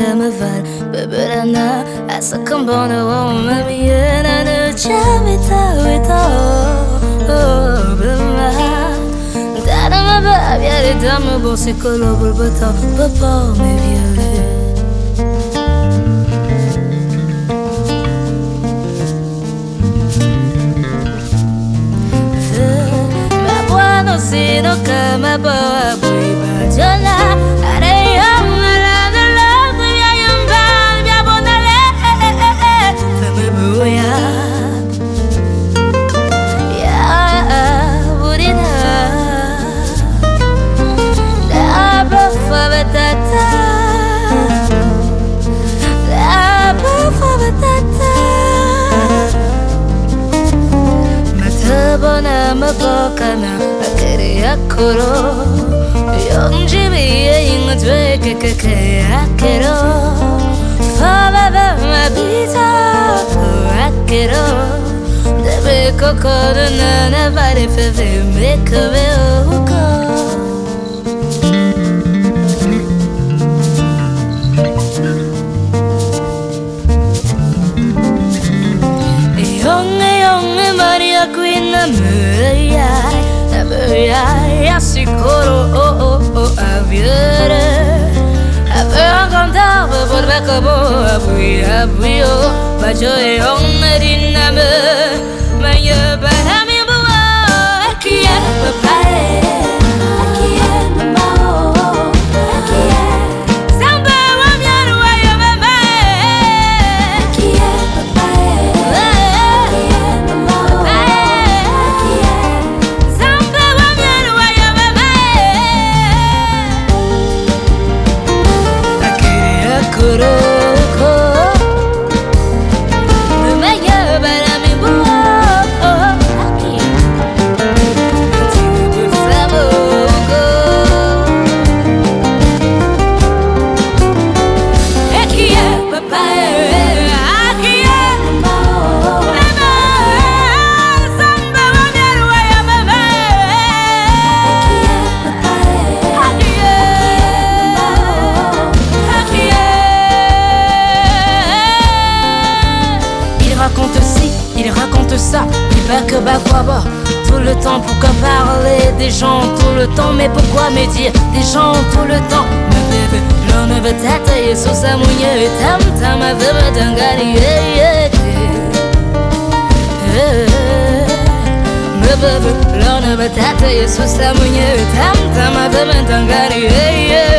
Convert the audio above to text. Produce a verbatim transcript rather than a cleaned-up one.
me val beberana asa kambona wa mami na no chamita wita oh bema dana ma ba viare dame bon c'est que le bulbata papa me viale ma buono sino kama ba bui ba jola are yom la la la ya yamba ya bonale femme buya ya burina la bafa batata la bafa batata matabona mabokana akere akoro yonjibi ingwe keke akero fava ma bisa akero debe kokoro na vale feve me kove uko yonge yonge Maria Queen Amelia Amelia Yasikoro oh oh oh aviere Ave cantava por me como abui abui oh bajo e onne diname maya para mi boa aqui é papai aqui é mamão aqui é samba wa miaro wa yo mama aqui é papai aqui é mamão aqui é samba wa miaro wa yo mama aquele acoroko me maya para mi boa aqui tipo flamoco aqui é papai aqui é mamão samba wa miaro wa yo mama aqui é aqui é il raconte ci, il raconte ça, il va que bah quoi bah tout le temps. Pourquoi parler des gens tout le temps? Mais pourquoi me dire des gens tout le temps? Me bébé, l'on ne veut t'attailler sous sa mouille et tam tam a veut me dangari me bébé, l'on ne veut t'attailler sous sa mouille et tam tam a veut me dangari